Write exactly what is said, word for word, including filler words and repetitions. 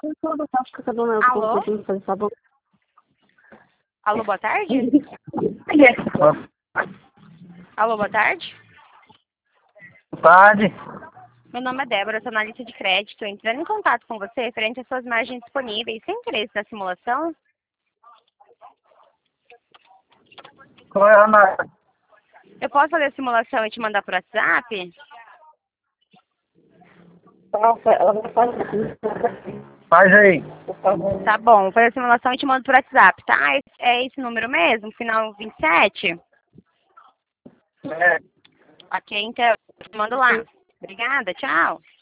Acho que cada um é Alô? um fazer sabor. Alô, boa tarde? Alô, boa tarde? Boa tarde. Meu nome é Débora, eu sou analista de crédito. Entrando em contato com você referente às suas margens disponíveis. Sem interesse na simulação? Qual é a marca? Eu posso fazer a simulação e te mandar por WhatsApp? Ela vai fazer. Faz aí. Por favor. Tá bom, vou fazer a simulação e te mando por WhatsApp, tá? É é esse número mesmo, final vinte e sete? É. Ok, então, eu te mando lá. Obrigada, tchau.